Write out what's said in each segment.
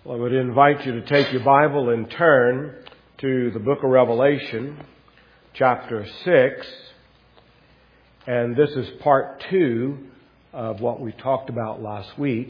Well, I would invite you to take your Bible and turn to the book of Revelation, chapter 6. And this is part 2 of what we talked about last week.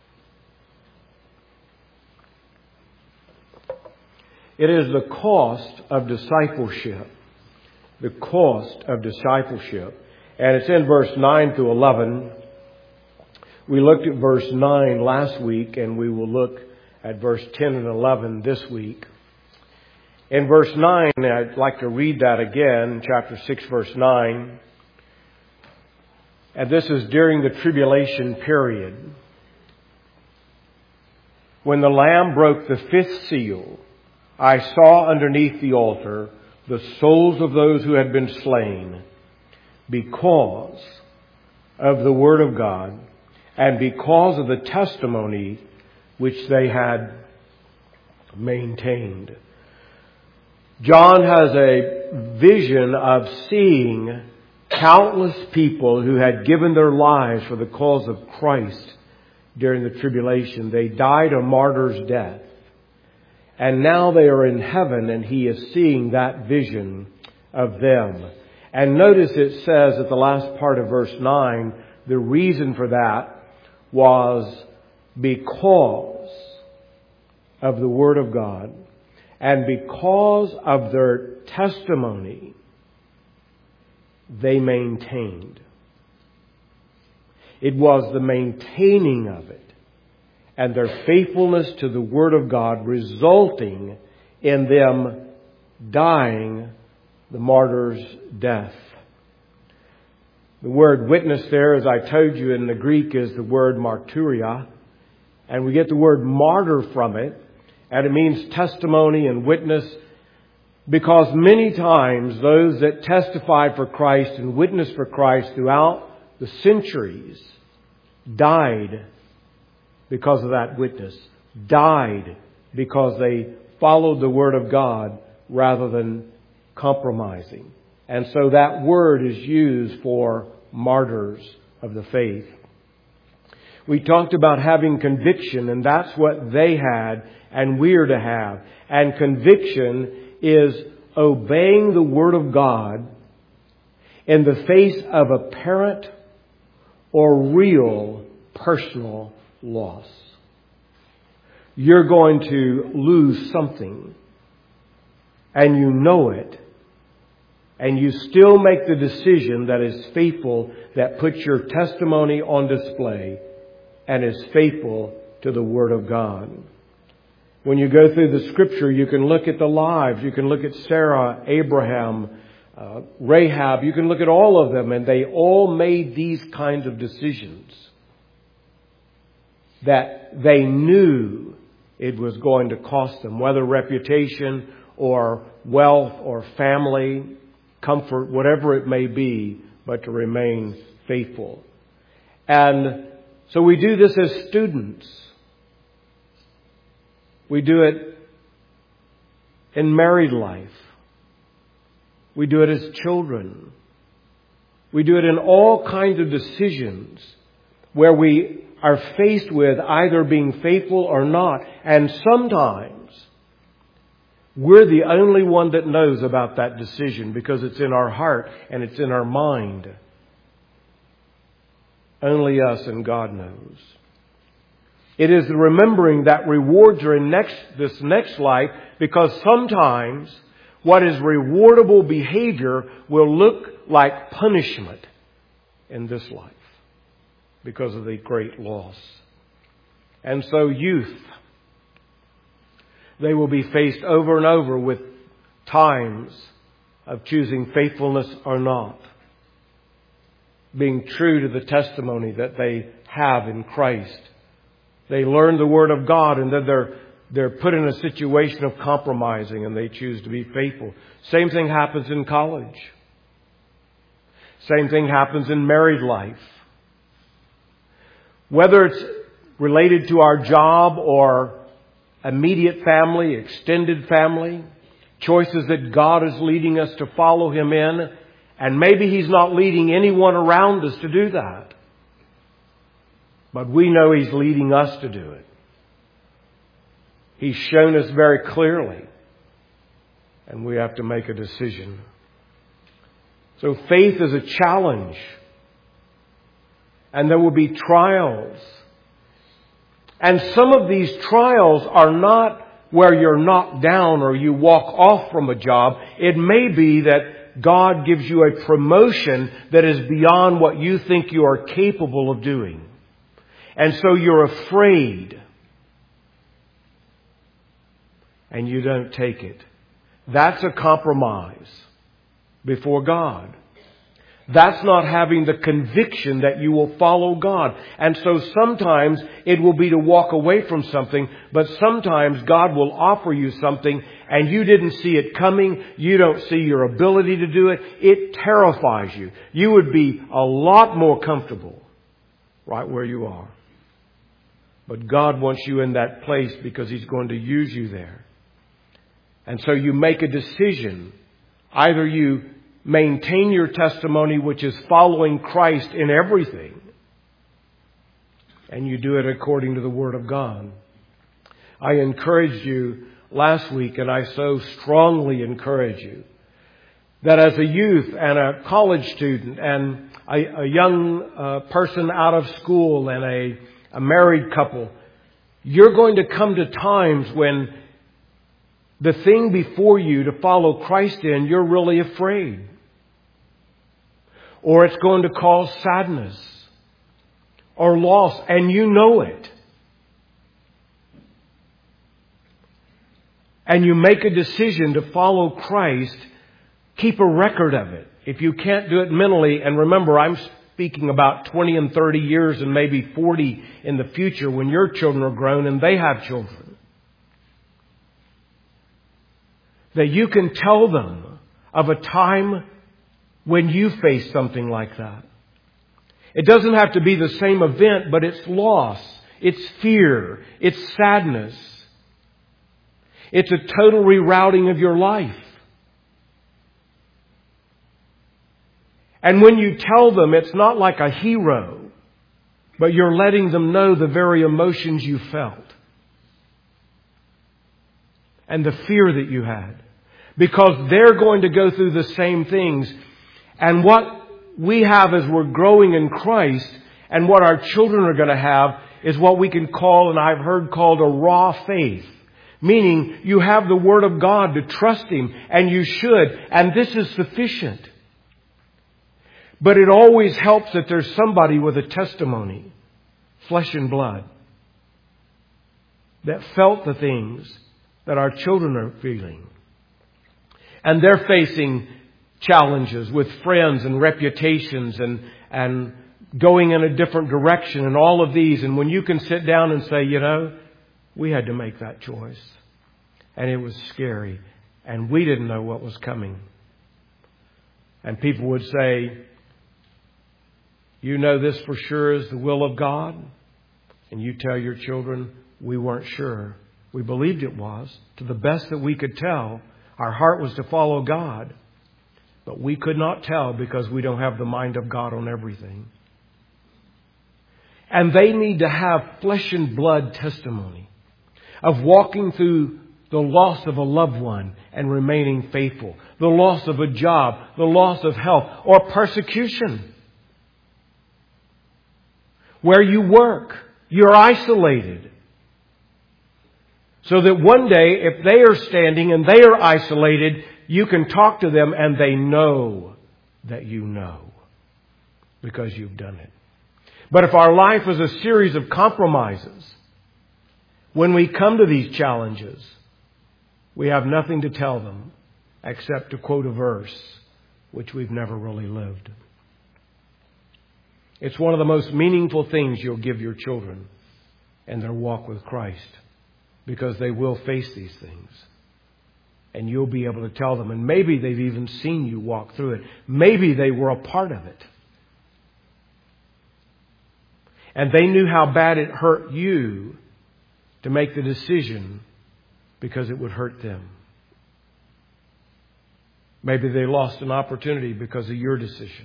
It is the cost of discipleship. The cost of discipleship. And it's in verse 9 through 11. We looked at verse 9 last week, and we will look at verse 10 and 11 this week. In verse 9, I'd like to read that again, chapter 6, verse 9. And this is during the tribulation period. When the Lamb broke the fifth seal, I saw underneath the altar the souls of those who had been slain because of the Word of God and because of the testimony which they had maintained. John has a vision of seeing countless people who had given their lives for the cause of Christ during the tribulation. They died a martyr's death. And now they are in heaven, and he is seeing that vision of them. And notice it says at the last part of verse 9, the reason for that was because of the Word of God and because of their testimony they maintained. It was the maintaining of it and their faithfulness to the Word of God resulting in them dying the martyr's death. The word witness there, as I told you in the Greek, is the word martyria. And we get the word martyr from it. And it means testimony and witness. Because many times those that testified for Christ and witnessed for Christ throughout the centuries died because of that witness. Died because they followed the Word of God rather than compromising. And so that word is used for martyrs of the faith. We talked about having conviction, and that's what they had and we're to have. And conviction is obeying the Word of God in the face of apparent or real personal loss. You're going to lose something, and you know it. And you still make the decision that is faithful, that puts your testimony on display and is faithful to the Word of God. When you go through the Scripture, you can look at the lives. You can look at Sarah, Abraham, Rahab. You can look at all of them, and they all made these kinds of decisions that they knew it was going to cost them, whether reputation or wealth or family, comfort, whatever it may be, but to remain faithful. And so we do this as students. We do it in married life. We do it as children. We do it in all kinds of decisions where we are faced with either being faithful or not. And sometimes we're the only one that knows about that decision because it's in our heart and it's in our mind. Only us and God knows. It is the remembering that rewards are in this next life, because sometimes what is rewardable behavior will look like punishment in this life because of the great loss. And so youth, they will be faced over and over with times of choosing faithfulness or not. Being true to the testimony that they have in Christ. They learn the Word of God, and then they're put in a situation of compromising, and they choose to be faithful. Same thing happens in college. Same thing happens in married life. Whether it's related to our job or immediate family, extended family, choices that God is leading us to follow Him in, and maybe He's not leading anyone around us to do that. But we know He's leading us to do it. He's shown us very clearly. And we have to make a decision. So faith is a challenge. And there will be trials. And some of these trials are not where you're knocked down or you walk off from a job. It may be that God gives you a promotion that is beyond what you think you are capable of doing. And so you're afraid. And you don't take it. That's a compromise before God. That's not having the conviction that you will follow God. And so sometimes it will be to walk away from something, but sometimes God will offer you something and you didn't see it coming. You don't see your ability to do it. It terrifies you. You would be a lot more comfortable right where you are. But God wants you in that place because He's going to use you there. And so you make a decision. Either you maintain your testimony, which is following Christ in everything, and you do it according to the Word of God. I encouraged you last week, and I so strongly encourage you, that as a youth and a college student and a young person out of school and a married couple, you're going to come to times when the thing before you to follow Christ in, you're really afraid. Or it's going to cause sadness or loss, and you know it. And you make a decision to follow Christ, keep a record of it. If you can't do it mentally, and remember, I'm speaking about 20 and 30 years and maybe 40 in the future when your children are grown and they have children. That you can tell them of a time when you faced something like that. It doesn't have to be the same event, but it's loss, it's fear, it's sadness. It's a total rerouting of your life. And when you tell them, it's not like a hero, but you're letting them know the very emotions you felt. And the fear that you had. Because they're going to go through the same things. And what we have as we're growing in Christ and what our children are going to have is what we can call, and I've heard called, a raw faith. Meaning you have the Word of God to trust Him, and you should, and this is sufficient. But it always helps that there's somebody with a testimony, flesh and blood, that felt the things that our children are feeling. And they're facing challenges with friends and reputations and going in a different direction and all of these. And when you can sit down and say, you know, we had to make that choice. And it was scary. And we didn't know what was coming. And people would say, you know this for sure is the will of God? And you tell your children, we weren't sure. We believed it was. To the best that we could tell, our heart was to follow God. But we could not tell because we don't have the mind of God on everything. And they need to have flesh and blood testimony of walking through the loss of a loved one and remaining faithful. The loss of a job, the loss of health, or persecution. Where you work, you're isolated. So that one day, if they are standing and they are isolated, you can talk to them and they know that you know because you've done it. But if our life is a series of compromises, when we come to these challenges, we have nothing to tell them except to quote a verse which we've never really lived. It's one of the most meaningful things you'll give your children in their walk with Christ, because they will face these things. And you'll be able to tell them. And maybe they've even seen you walk through it. Maybe they were a part of it. And they knew how bad it hurt you to make the decision because it would hurt them. Maybe they lost an opportunity because of your decision.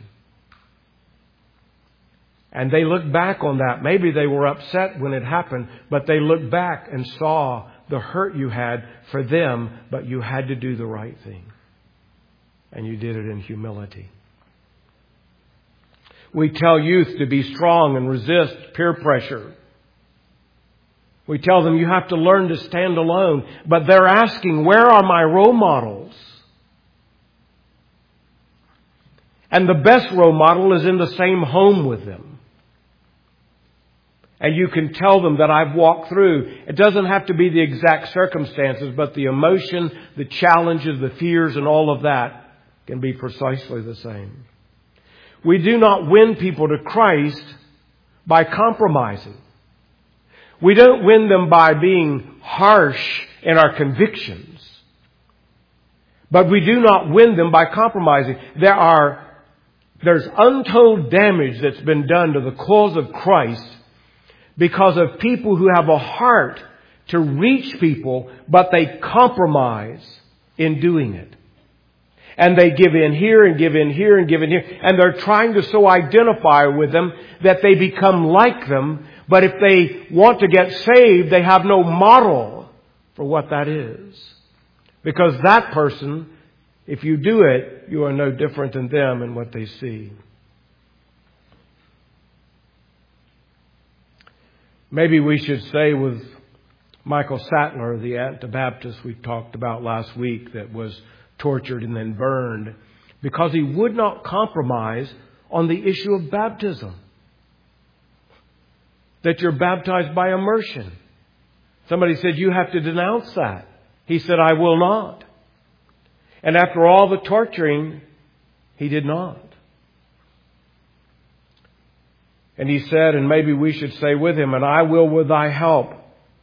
And they look back on that. Maybe they were upset when it happened, but they looked back and saw the the hurt you had for them, but you had to do the right thing. And you did it in humility. We tell youth to be strong and resist peer pressure. We tell them you have to learn to stand alone. But they're asking, where are my role models? And the best role model is in the same home with them. And you can tell them that I've walked through. It doesn't have to be the exact circumstances, but the emotion, the challenges, the fears, and all of that can be precisely the same. We do not win people to Christ by compromising. We don't win them by being harsh in our convictions. But we do not win them by compromising. There's untold damage that's been done to the cause of Christ because of people who have a heart to reach people, but they compromise in doing it. And they give in here and give in here and give in here. And they're trying to so identify with them that they become like them. But if they want to get saved, they have no model for what that is. Because that person, if you do it, you are no different than them in what they see. Maybe we should say with Michael Sattler, the Anabaptist we talked about last week that was tortured and then burned, because he would not compromise on the issue of baptism. That you're baptized by immersion. Somebody said, you have to denounce that. He said, I will not. And after all the torturing, he did not. And he said, and maybe we should say with him, and I will with thy help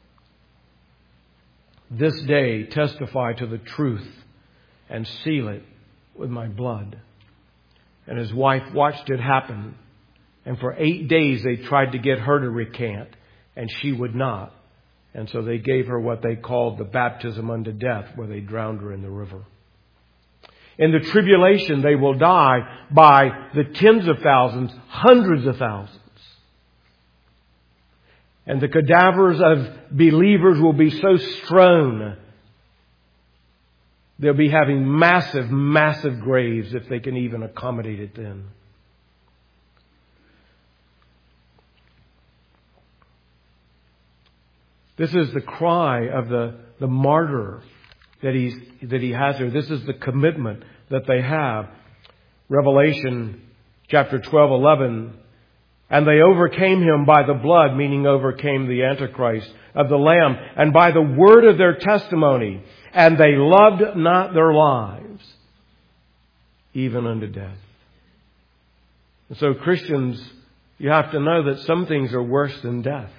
this day testify to the truth and seal it with my blood. And his wife watched it happen. And for 8 days they tried to get her to recant. And she would not. And so they gave her what they called the baptism unto death, where they drowned her in the river. In the tribulation they will die by the tens of thousands, hundreds of thousands. And the cadavers of believers will be so strewn. They'll be having massive, massive graves if they can even accommodate it then. This is the cry of the martyr that he has here. This is the commitment that they have. Revelation chapter 12:11. And they overcame him by the blood, meaning overcame the Antichrist, of the Lamb, and by the word of their testimony. And they loved not their lives, even unto death. And so Christians, you have to know that some things are worse than death.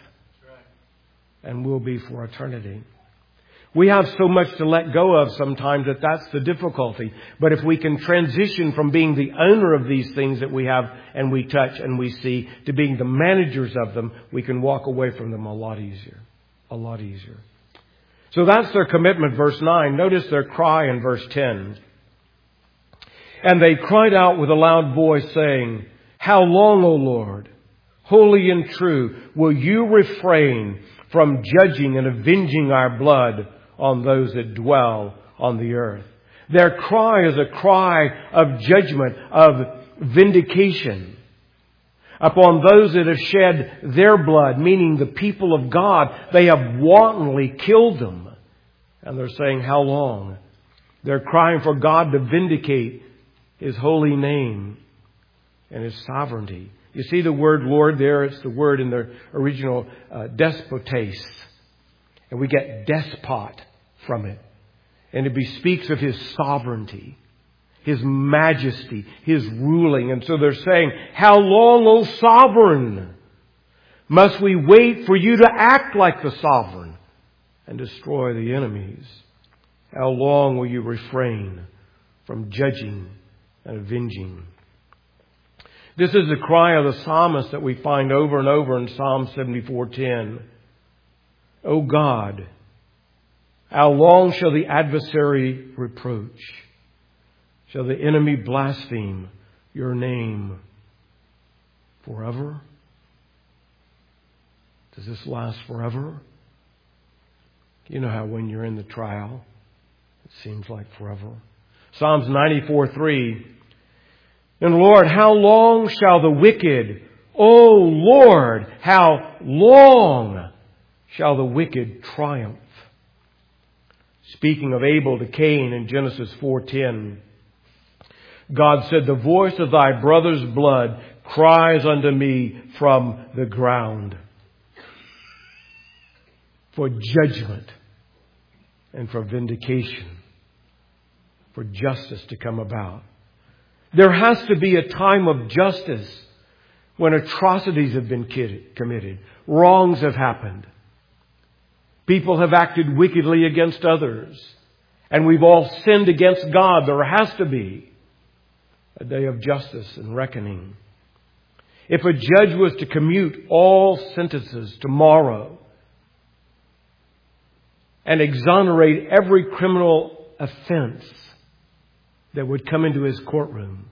And will be for eternity. We have so much to let go of sometimes that's the difficulty. But if we can transition from being the owner of these things that we have and we touch and we see to being the managers of them, we can walk away from them a lot easier. A lot easier. So that's their commitment, verse 9. Notice their cry in verse 10. And they cried out with a loud voice, saying, How long, O Lord, holy and true, will you refrain from judging and avenging our blood on those that dwell on the earth? Their cry is a cry of judgment, of vindication upon those that have shed their blood, meaning the people of God. They have wantonly killed them. And they're saying, how long? They're crying for God to vindicate His holy name and His sovereignty. You see the word Lord there? It's the word in the original despotes. And we get despot from it. And it bespeaks of His sovereignty, His majesty, His ruling. And so they're saying, how long, O sovereign, must we wait for you to act like the sovereign and destroy the enemies? How long will you refrain from judging and avenging? This is the cry of the psalmist that we find over and over in Psalm 74:10. O God, how long shall the adversary reproach? Shall the enemy blaspheme your name forever? Does this last forever? You know how when you're in the trial, it seems like forever. Psalms 94:3. And Lord, how long shall the wicked, O Lord, how long shall the wicked triumph? Speaking of Abel to Cain in Genesis 4:10, God said, the voice of thy brother's blood cries unto me from the ground for judgment and for vindication, for justice to come about. There has to be a time of justice when atrocities have been committed, wrongs have happened. People have acted wickedly against others, and we've all sinned against God. There has to be a day of justice and reckoning. If a judge was to commute all sentences tomorrow and exonerate every criminal offense that would come into his courtroom,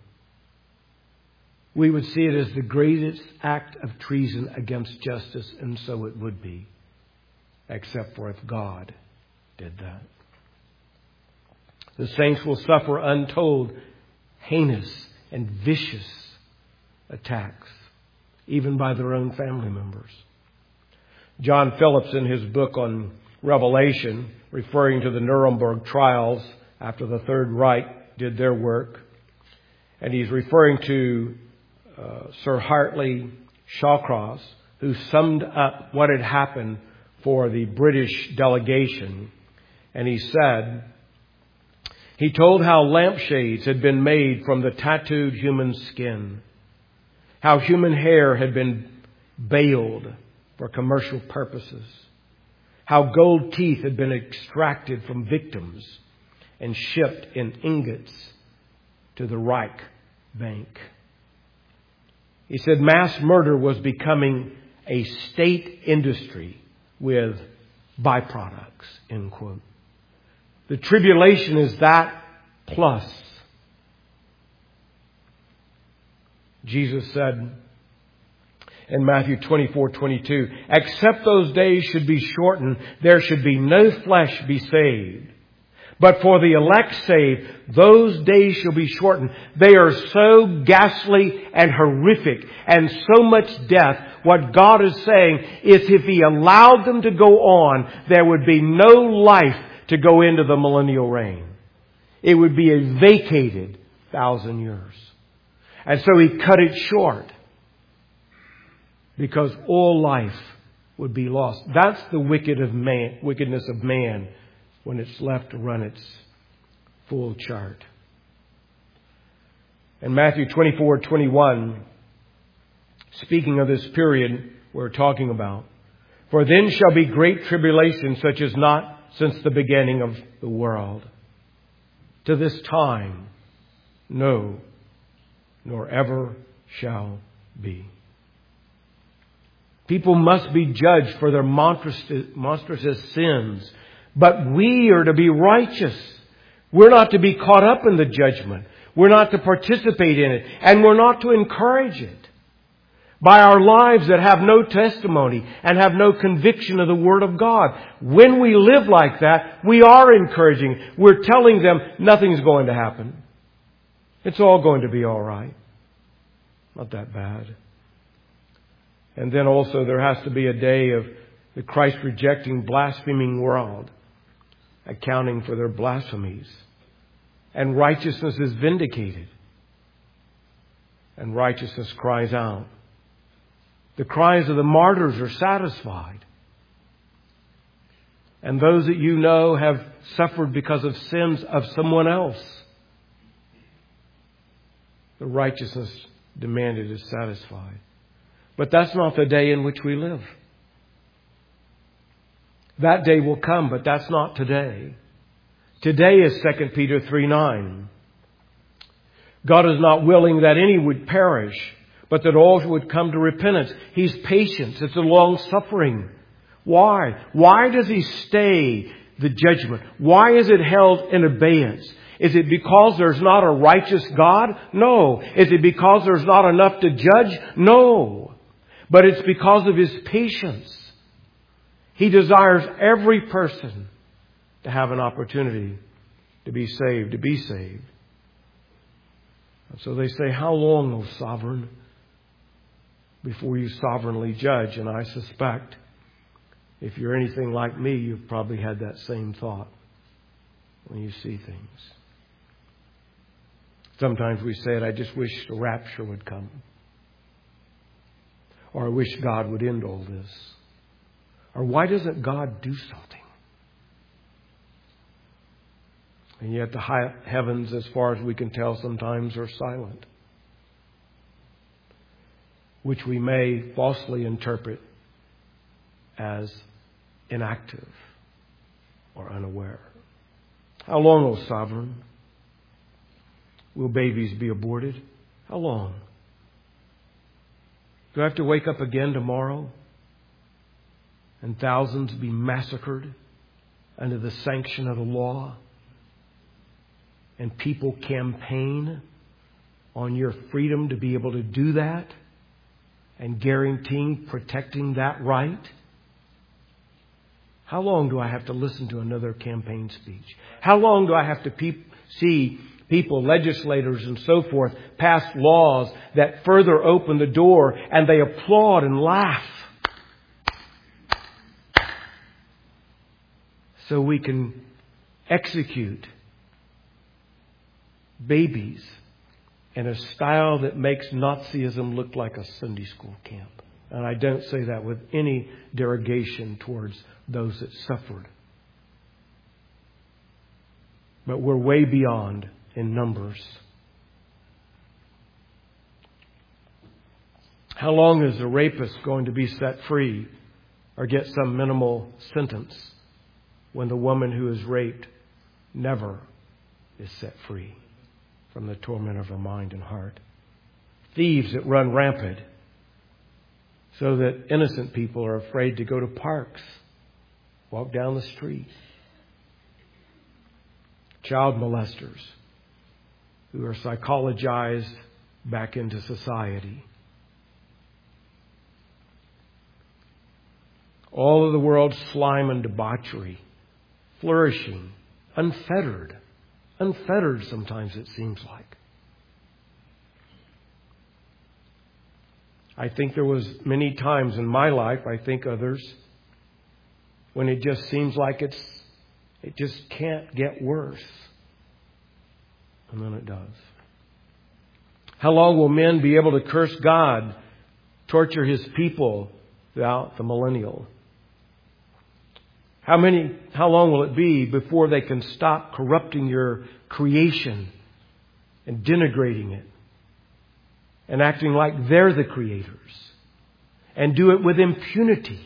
we would see it as the greatest act of treason against justice, and so it would be, except for if God did that. The saints will suffer untold, heinous and vicious attacks, even by their own family members. John Phillips, in his book on Revelation, referring to the Nuremberg trials after the Third Reich did their work, and he's referring to Sir Hartley Shawcross, who summed up what had happened for the British delegation. And he said, he told how lampshades had been made from the tattooed human skin, how human hair had been baled for commercial purposes, how gold teeth had been extracted from victims and shipped in ingots to the Reich Bank. He said mass murder was becoming a state industry with byproducts, end quote. The tribulation is that plus. Jesus said in Matthew 24:22, except those days should be shortened, there should be no flesh be saved. But for the elect saved, those days shall be shortened. They are so ghastly and horrific and so much death. What God is saying is if He allowed them to go on, there would be no life to go into the millennial reign. It would be a vacated 1,000 years. And so He cut it short because all life would be lost. That's the wickedness of man when it's left to run its full chart. In Matthew 24:21, speaking of this period we're talking about, for then shall be great tribulation such as not since the beginning of the world. To this time, no, nor ever shall be. People must be judged for their monstrous sins, but we are to be righteous. We're not to be caught up in the judgment. We're not to participate in it, and we're not to encourage it. By our lives that have no testimony and have no conviction of the Word of God. When we live like that, we are encouraging. We're telling them nothing's going to happen. It's all going to be all right. Not that bad. And then also there has to be a day of the Christ-rejecting, blaspheming world accounting for their blasphemies. And righteousness is vindicated. And righteousness cries out. The cries of the martyrs are satisfied. And those that you know have suffered because of sins of someone else, the righteousness demanded is satisfied. But that's not the day in which we live. That day will come, but that's not today. Today is 2 Peter 3:9. God is not willing that any would perish, but that all would come to repentance. He's patient. It's a long suffering. Why? Why does He stay the judgment? Why is it held in abeyance? Is it because there's not a righteous God? No. Is it because there's not enough to judge? No. But it's because of His patience. He desires every person to have an opportunity to be saved, And so they say, how long, O Sovereign, before you sovereignly judge? And I suspect, if you're anything like me, you've probably had that same thought when you see things. Sometimes we say it, I just wish the rapture would come. Or I wish God would end all this. Or why doesn't God do something? And yet the heavens, as far as we can tell, sometimes are silent, which we may falsely interpret as inactive or unaware. How long, O Sovereign, will babies be aborted? How long? Do I have to wake up again tomorrow and thousands be massacred under the sanction of the law? And people campaign on your freedom to be able to do that and guaranteeing protecting that right? How long do I have to listen to another campaign speech? How long do I have to see people, legislators and so forth, pass laws that further open the door and they applaud and laugh so we can execute babies in a style that makes Nazism look like a Sunday school camp? And I don't say that with any derogation towards those that suffered. But we're way beyond in numbers. How long is the rapist going to be set free or get some minimal sentence when the woman who is raped never is set free from the torment of her mind and heart? Thieves that run rampant so that innocent people are afraid to go to parks, walk down the street. Child molesters who are psychologized back into society. All of the world's slime and debauchery, flourishing, unfettered. Unfettered sometimes it seems like. I think there was many times in my life, I think others, when it just seems like it just can't get worse. And then it does. How long will men be able to curse God, torture His people throughout the millennial? How long will it be before they can stop corrupting your creation and denigrating it and acting like they're the creators and do it with impunity?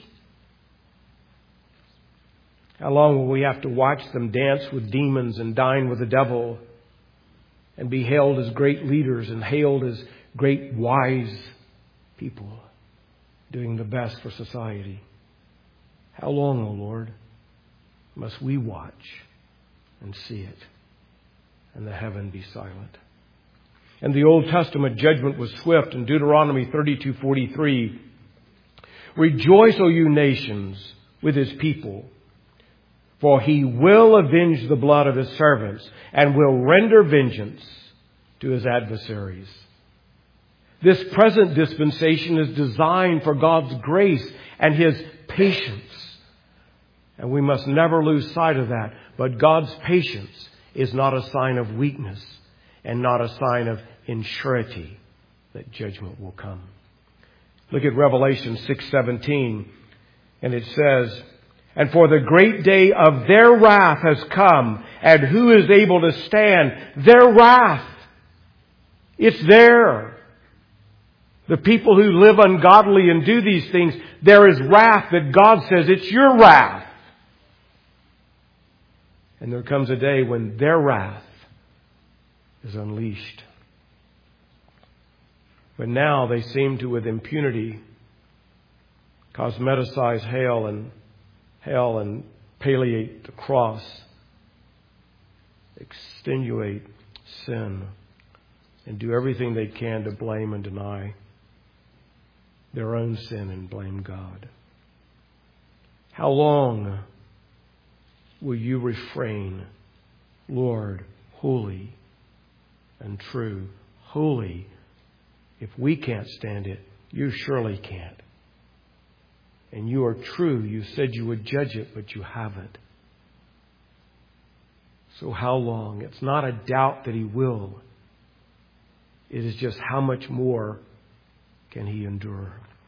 How long will we have to watch them dance with demons and dine with the devil and be hailed as great leaders and hailed as great wise people doing the best for society? How long, O Lord, must we watch and see it and the heaven be silent? And the Old Testament judgment was swift. In Deuteronomy 32:43, rejoice, O you nations, with His people, for He will avenge the blood of His servants and will render vengeance to His adversaries. This present dispensation is designed for God's grace and His patience. And we must never lose sight of that. But God's patience is not a sign of weakness and not a sign of insurety that judgment will come. Look at Revelation 6:17, and it says, and for the great day of their wrath has come, and who is able to stand? Their wrath. It's there. The people who live ungodly and do these things, there is wrath that God says, it's your wrath. And there comes a day when their wrath is unleashed. But now they seem to, with impunity, cosmeticize hell and palliate the cross, extenuate sin, and do everything they can to blame and deny their own sin and blame God. How long will you refrain? Lord, holy and true. Holy. If we can't stand it, you surely can't. And you are true. You said you would judge it, but you haven't. So how long? It's not a doubt that He will. It is just how much more can He endure?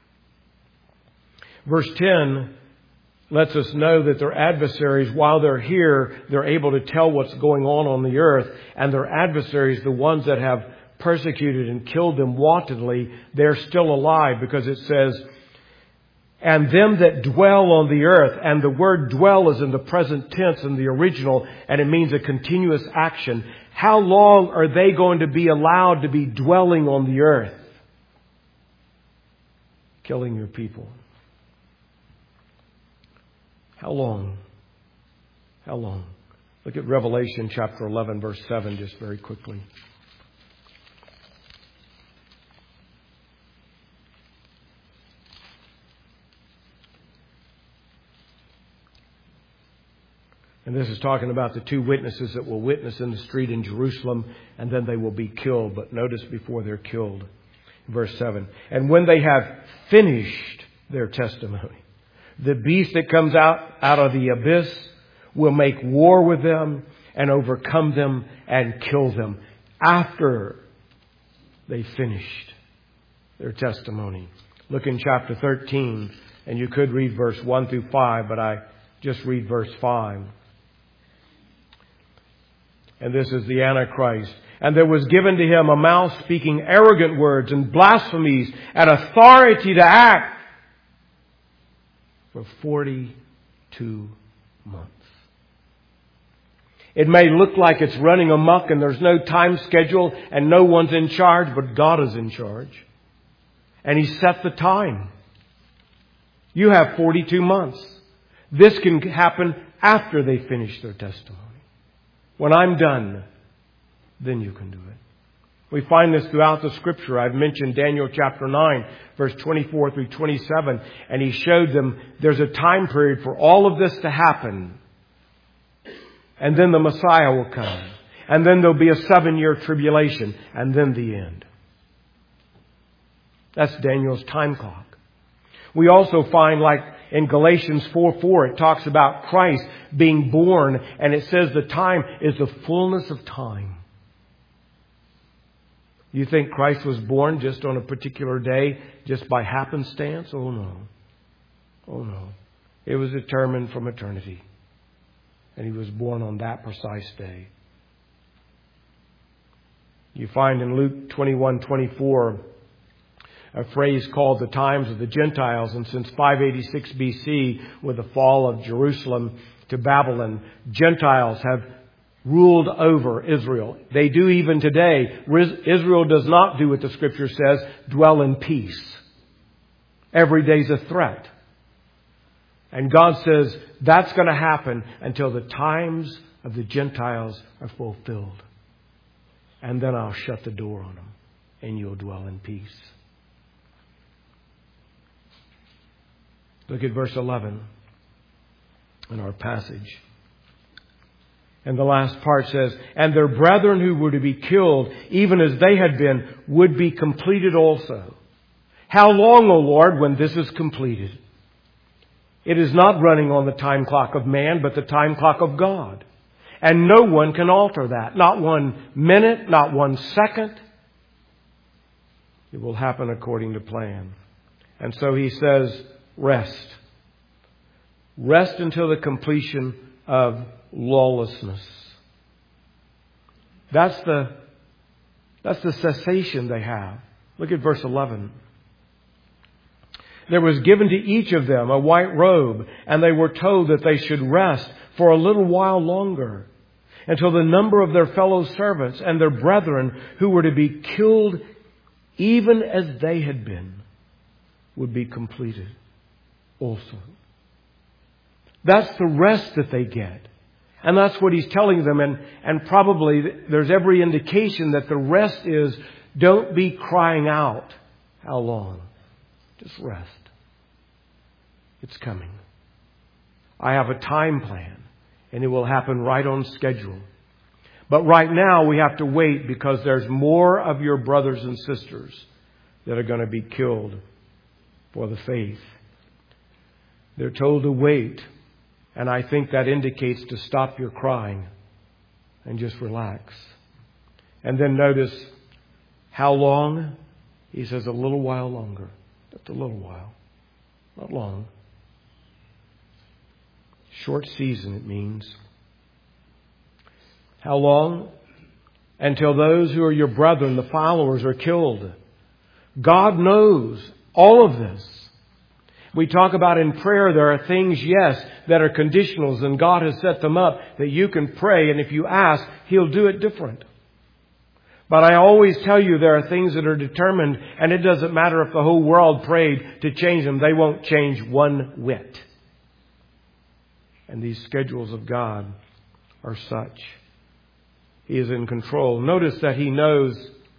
Verse 10 lets us know that their adversaries, while they're here, they're able to tell what's going on the earth. And their adversaries, the ones that have persecuted and killed them wantonly, they're still alive, because it says, and them that dwell on the earth. And the word dwell is in the present tense in the original, and it means a continuous action. How long are they going to be allowed to be dwelling on the earth? Killing your people. How long? How long? Look at Revelation chapter 11, verse 7, just very quickly. And this is talking about the two witnesses that will witness in the street in Jerusalem, and then they will be killed. But notice before they're killed, verse 7. And when they have finished their testimony, the beast that comes out of the abyss will make war with them and overcome them and kill them after they finished their testimony. Look in chapter 13, and you could read verse 1 through 5, but I just read verse 5. And this is the Antichrist. And there was given to him a mouth speaking arrogant words and blasphemies and authority to act for 42 months. It may look like it's running amok and there's no time schedule and no one's in charge, but God is in charge. And He set the time. You have 42 months. This can happen after they finish their testimony. When I'm done, then you can do it. We find this throughout the Scripture. I've mentioned Daniel chapter 9, verse 24 through 27. And he showed them there's a time period for all of this to happen. And then the Messiah will come. And then there'll be a 7-year tribulation. And then the end. That's Daniel's time clock. We also find, like in Galatians 4:4, it talks about Christ being born. And it says the time is the fullness of time. You think Christ was born just on a particular day, just by happenstance? Oh no. Oh no. It was determined from eternity. And He was born on that precise day. You find in Luke 21:24 a phrase called the times of the Gentiles. And since 586 BC, with the fall of Jerusalem to Babylon, Gentiles have ruled over Israel. They do even today. Israel does not do what the Scripture says, dwell in peace. Every day's a threat. And God says that's going to happen until the times of the Gentiles are fulfilled. And then I'll shut the door on them and you'll dwell in peace. Look at verse 11 in our passage. And the last part says, and their brethren who were to be killed, even as they had been, would be completed also. How long, O Lord, when this is completed? It is not running on the time clock of man, but the time clock of God. And no one can alter that. Not 1 minute, not 1 second. It will happen according to plan. And so he says, rest. Rest until the completion of lawlessness. That's the cessation they have. Look at verse 11. There was given to each of them a white robe, and they were told that they should rest for a little while longer, until the number of their fellow servants and their brethren who were to be killed, even as they had been, would be completed also. That's the rest that they get. And that's what he's telling them. And probably there's every indication that the rest is, don't be crying out. How long? Just rest. It's coming. I have a time plan, and it will happen right on schedule. But right now we have to wait because there's more of your brothers and sisters that are going to be killed for the faith. They're told to wait, and I think that indicates to stop your crying and just relax. And then notice how long? He says a little while longer. Just a little while. Not long. Short season, it means. How long? Until those who are your brethren, the followers, are killed. God knows all of this. We talk about in prayer, there are things, yes, that are conditionals, and God has set them up that you can pray, and if you ask, He'll do it different. But I always tell you there are things that are determined, and it doesn't matter if the whole world prayed to change them. They won't change one whit. And these schedules of God are such. He is in control. Notice that He knows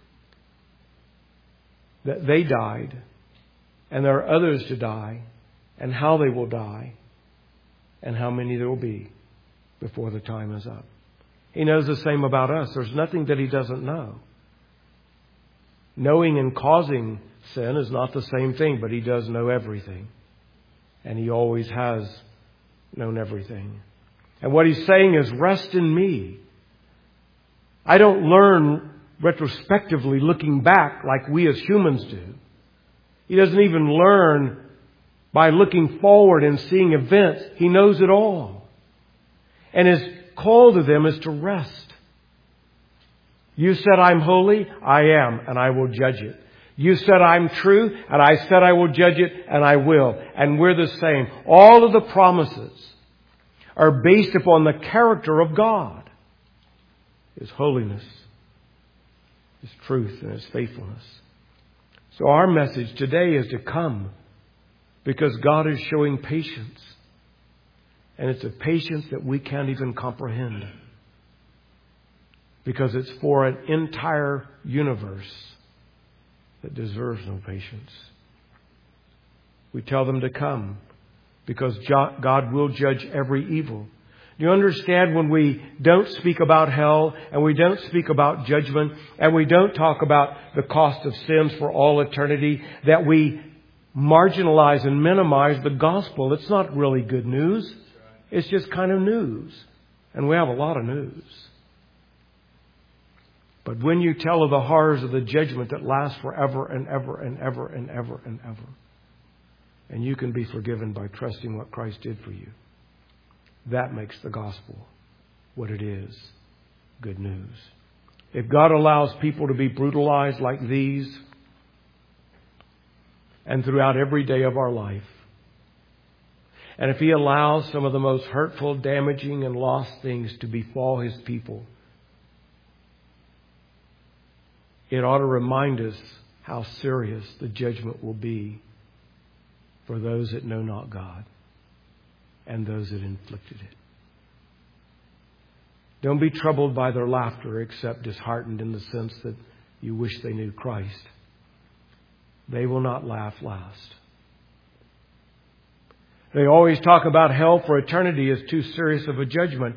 that they died, and there are others to die, and how they will die, and how many there will be before the time is up. He knows the same about us. There's nothing that He doesn't know. Knowing and causing sin is not the same thing, but He does know everything. And He always has known everything. And what He's saying is, rest in me. I don't learn retrospectively looking back like we as humans do. He doesn't even learn by looking forward and seeing events. He knows it all. And His call to them is to rest. You said I'm holy, I am, and I will judge it. You said I'm true, and I said I will judge it, and I will. And we're the same. All of the promises are based upon the character of God. His holiness, His truth, and His faithfulness. So our message today is to come because God is showing patience. And it's a patience that we can't even comprehend. Because it's for an entire universe that deserves no patience. We tell them to come because God will judge every evil. Do you understand when we don't speak about hell and we don't speak about judgment and we don't talk about the cost of sins for all eternity, that we marginalize and minimize the gospel? It's not really good news. It's just kind of news. And we have a lot of news. But when you tell of the horrors of the judgment that lasts forever and ever and ever and ever and ever, and you can be forgiven by trusting what Christ did for you, that makes the gospel what it is. Good news. If God allows people to be brutalized like these, and throughout every day of our life, and if He allows some of the most hurtful, damaging, and lost things to befall His people, it ought to remind us how serious the judgment will be for those that know not God and those that inflicted it. Don't be troubled by their laughter, except disheartened in the sense that you wish they knew Christ. They will not laugh last. They always talk about hell for eternity as too serious of a judgment.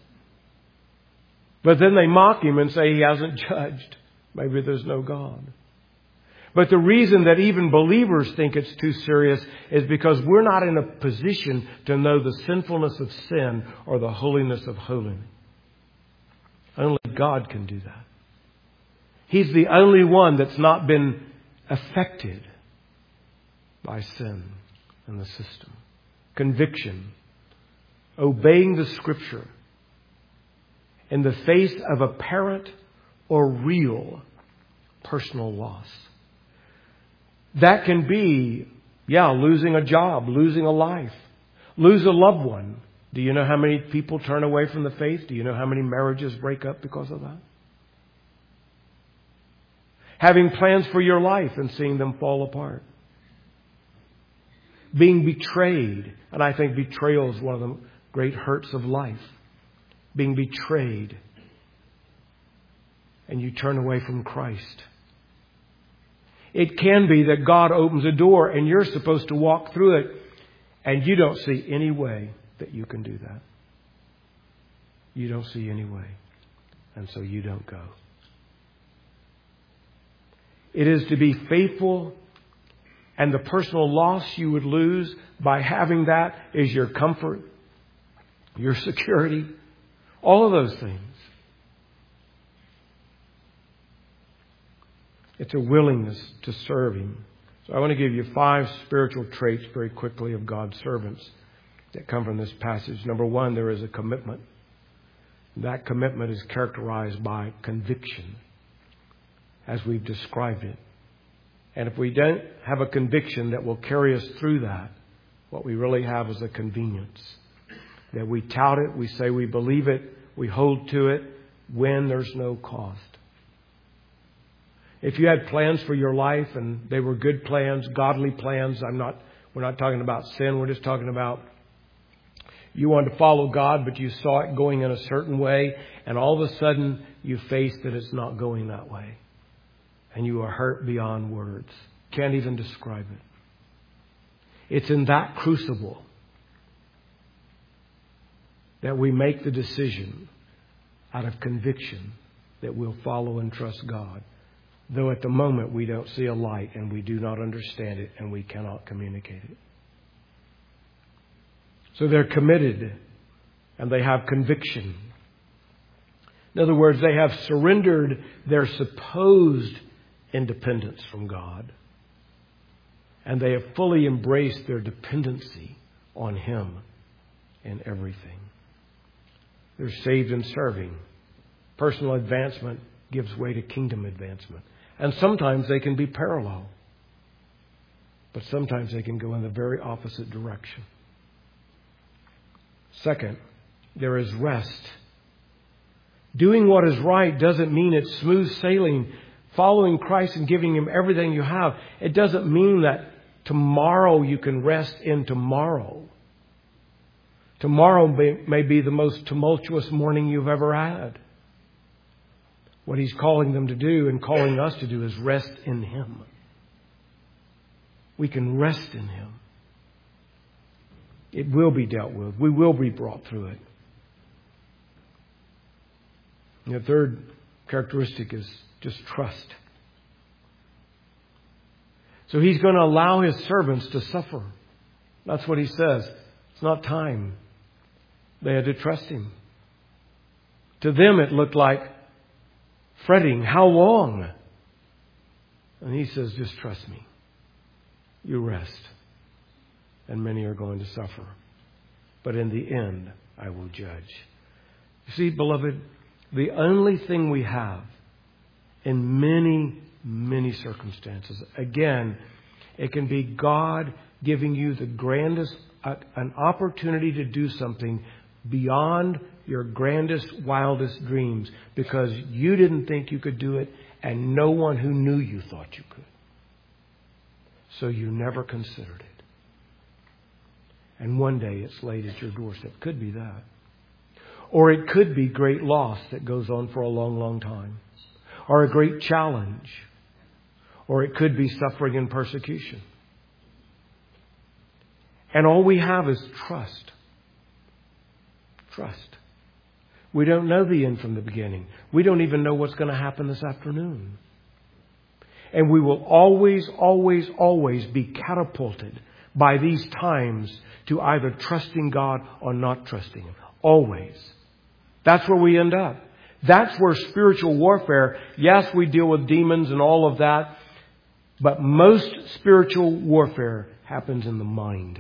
But then they mock Him and say He hasn't judged. Maybe there's no God. But the reason that even believers think it's too serious is because we're not in a position to know the sinfulness of sin or the holiness of holiness. Only God can do that. He's the only one that's not been affected by sin in the system. Conviction. Obeying the Scripture in the face of apparent or real personal loss. That can be, losing a job, losing a life, lose a loved one. Do you know how many people turn away from the faith? Do you know how many marriages break up because of that? Having plans for your life and seeing them fall apart. Being betrayed. And I think betrayal is one of the great hurts of life. Being betrayed. And you turn away from Christ. It can be that God opens a door and you're supposed to walk through it and you don't see any way that you can do that. You don't see any way. And so you don't go. It is to be faithful, and the personal loss you would lose by having that is your comfort, your security, all of those things. It's a willingness to serve Him. So I want to give you 5 spiritual traits very quickly of God's servants that come from this passage. Number 1, there is a commitment. That commitment is characterized by conviction, as we've described it. And if we don't have a conviction that will carry us through that, what we really have is a convenience. That we tout it, we say we believe it, we hold to it when there's no cost. If you had plans for your life and they were good plans, godly plans, we're not talking about sin, we're just talking about you wanted to follow God, but you saw it going in a certain way, and all of a sudden you face that it's not going that way. And you are hurt beyond words. Can't even describe it. It's in that crucible that we make the decision out of conviction that we'll follow and trust God. Though at the moment we don't see a light and we do not understand it and we cannot communicate it. So they're committed and they have conviction. In other words, they have surrendered their supposed independence from God. And they have fully embraced their dependency on Him in everything. They're saved and serving. Personal advancement gives way to kingdom advancement. And sometimes they can be parallel. But sometimes they can go in the very opposite direction. Second, there is rest. Doing what is right doesn't mean it's smooth sailing, following Christ and giving Him everything you have. It doesn't mean that tomorrow you can rest in tomorrow. Tomorrow may be the most tumultuous morning you've ever had. What He's calling them to do and calling us to do is rest in Him. We can rest in Him. It will be dealt with. We will be brought through it. And the third characteristic is just trust. So He's going to allow His servants to suffer. That's what He says. It's not time. They had to trust Him. To them it looked like fretting. How long? And He says, just trust me. You rest. And many are going to suffer. But in the end, I will judge. You see, beloved, the only thing we have in many, many circumstances, again, it can be God giving you the grandest, an opportunity to do something beyond your grandest, wildest dreams because you didn't think you could do it and no one who knew you thought you could. So you never considered it. And one day it's laid at your doorstep. Could be that. Or it could be great loss that goes on for a long, long time. Or a great challenge. Or it could be suffering and persecution. And all we have is trust. Trust. We don't know the end from the beginning. We don't even know what's going to happen this afternoon. And we will always, always, always be catapulted by these times to either trusting God or not trusting Him. Always. That's where we end up. That's where spiritual warfare, yes, we deal with demons and all of that, but most spiritual warfare happens in the mind.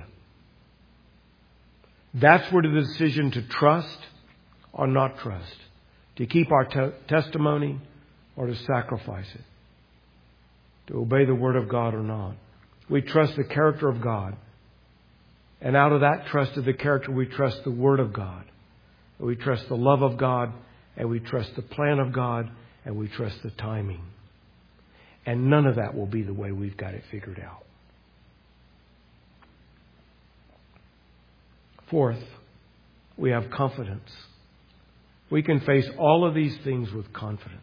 That's where the decision to trust or not trust, to keep our testimony or to sacrifice it, to obey the Word of God or not. We trust the character of God. And out of that trust of the character, we trust the Word of God. We trust the love of God. And we trust the plan of God. And we trust the timing. And none of that will be the way we've got it figured out. Fourth, we have confidence. We can face all of these things with confidence.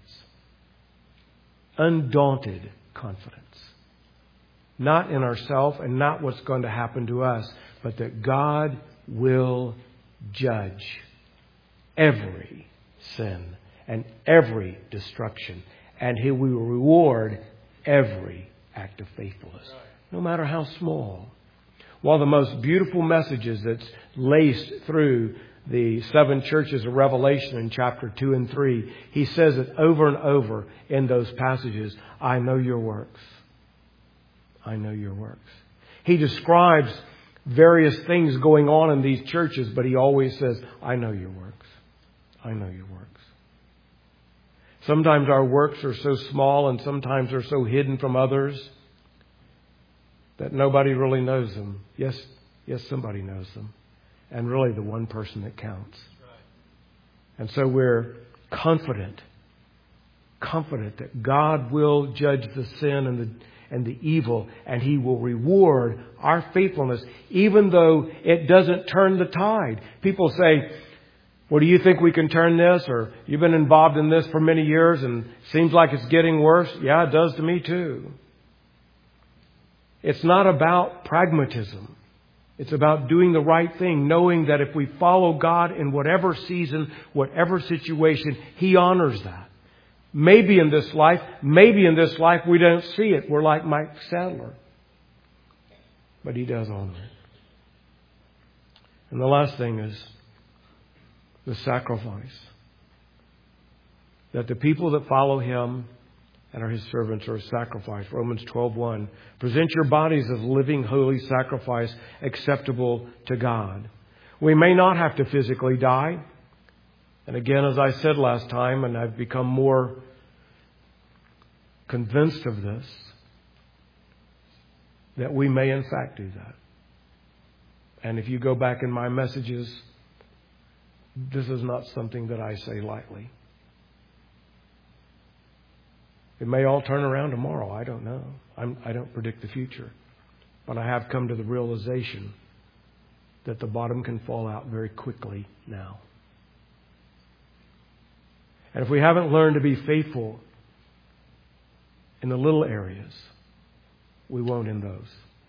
Undaunted confidence. Not in ourselves and not what's going to happen to us, but that God will judge every sin and every destruction. And He will reward every act of faithfulness, no matter how small. One of the most beautiful messages that's laced through the 7 churches of Revelation in chapter 2 and 3, He says it over and over in those passages. I know your works. I know your works. He describes various things going on in these churches, but He always says, I know your works. I know your works. Sometimes our works are so small and sometimes they're so hidden from others that nobody really knows them. Yes, somebody knows them. And really the one person that counts. And so we're confident that God will judge the sin and the evil, and He will reward our faithfulness, even though it doesn't turn the tide. People say, well, do you think we can turn this? Or you've been involved in this for many years and seems like it's getting worse. Yeah, it does to me too. It's not about pragmatism. It's about doing the right thing, knowing that if we follow God in whatever season, whatever situation, He honors that. Maybe in this life we don't see it. We're like Mike Sadler. But He does honor it. And the last thing is the sacrifice. That the people that follow Him and are His servants are a sacrifice. Romans 12:1. Present your bodies as living, holy sacrifice acceptable to God. We may not have to physically die. And again, as I said last time, and I've become more convinced of this, that we may in fact do that. And if you go back in my messages, this is not something that I say lightly. It may all turn around tomorrow. I don't know. I don't predict the future. But I have come to the realization that the bottom can fall out very quickly now. And if we haven't learned to be faithful in the little areas, we won't in those.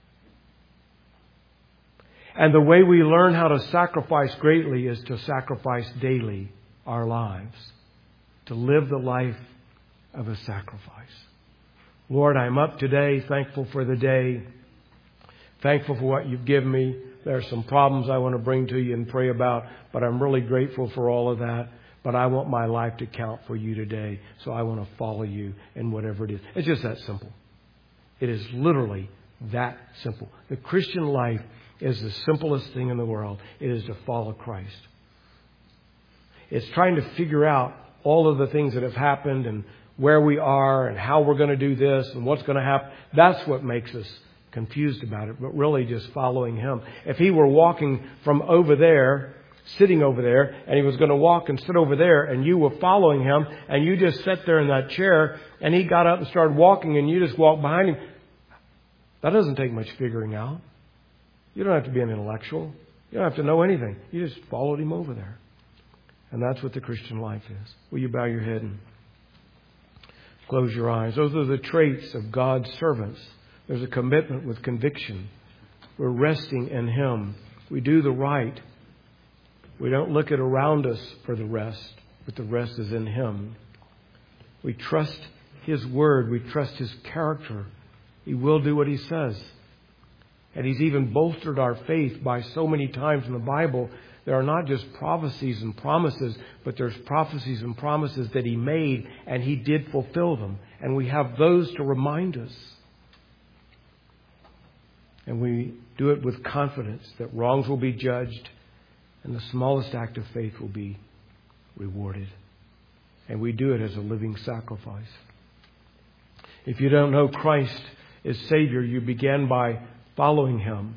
And the way we learn how to sacrifice greatly is to sacrifice daily our lives. To live the life of a sacrifice. Lord, I'm up today, thankful for the day. Thankful for what You've given me. There are some problems I want to bring to You and pray about, but I'm really grateful for all of that. But I want my life to count for You today, so I want to follow You in whatever it is. It's just that simple. It is literally that simple. The Christian life is the simplest thing in the world. It is to follow Christ. It's trying to figure out all of the things that have happened and where we are and how we're going to do this and what's going to happen. That's what makes us confused about it, but really just following Him. If He were walking from over there, sitting over there, and He was going to walk and sit over there, and you were following Him, and you just sat there in that chair, and He got up and started walking, and you just walked behind Him, that doesn't take much figuring out. You don't have to be an intellectual. You don't have to know anything. You just followed Him over there. And that's what the Christian life is. Will you bow your head and close your eyes? Those are the traits of God's servants. There's a commitment with conviction. We're resting in Him. We do the right. We don't look at around us for the rest, but the rest is in Him. We trust His Word. We trust His character. He will do what He says. And He's even bolstered our faith by so many times in the Bible. There are not just prophecies and promises, but there's prophecies and promises that He made, and He did fulfill them. And we have those to remind us. And we do it with confidence that wrongs will be judged and the smallest act of faith will be rewarded. And we do it as a living sacrifice. If you don't know Christ as Savior, you begin by following Him.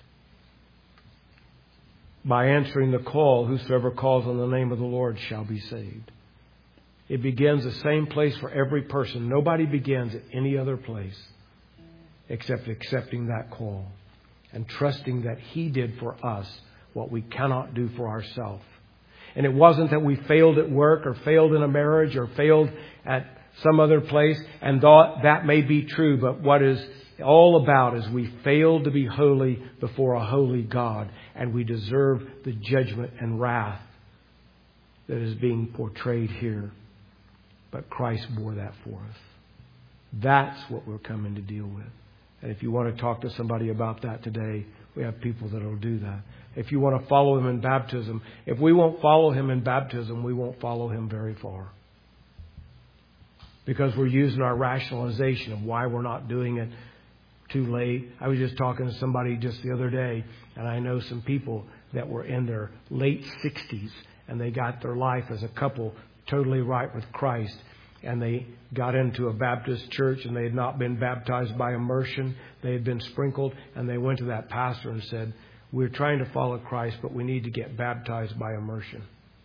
By answering the call, whosoever calls on the name of the Lord shall be saved. It begins the same place for every person. Nobody begins at any other place except accepting that call and trusting that He did for us what we cannot do for ourselves. And it wasn't that we failed at work or failed in a marriage or failed at some other place and thought that may be true. But what is all about is we failed to be holy before a holy God, and we deserve the judgment and wrath that is being portrayed here. But Christ bore that for us. That's what we're coming to deal with. And if you want to talk to somebody about that today, we have people that will do that. If you want to follow Him in baptism, if we won't follow Him in baptism, we won't follow Him very far. Because we're using our rationalization of why we're not doing it too late. I was just talking to somebody just the other day, and I know some people that were in their late 60s, and they got their life as a couple totally right with Christ. And they got into a Baptist church, and they had not been baptized by immersion. They had been sprinkled, and they went to that pastor and said, "We're trying to follow Christ, but we need to get baptized by immersion."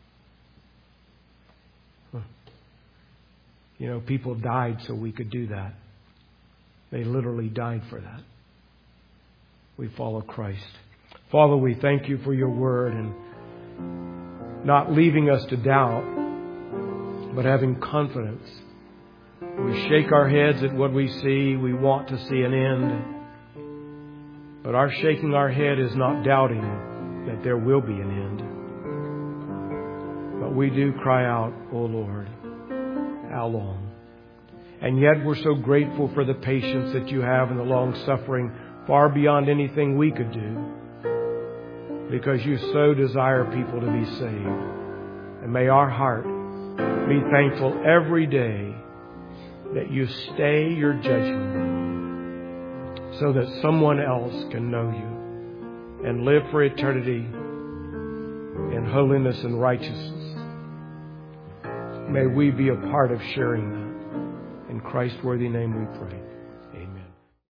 You know, people died so we could do that. They literally died for that. We follow Christ. Father, we thank You for Your word and not leaving us to doubt, but having confidence. We shake our heads at what we see. We want to see an end. But our shaking our head is not doubting that there will be an end. But we do cry out, "Oh Lord, how long?" And yet we're so grateful for the patience that You have and the long suffering, far beyond anything we could do, because You so desire people to be saved. And may our heart be thankful every day that You stay Your judgment so that someone else can know You and live for eternity in holiness and righteousness. May we be a part of sharing that. In Christ's worthy name we pray.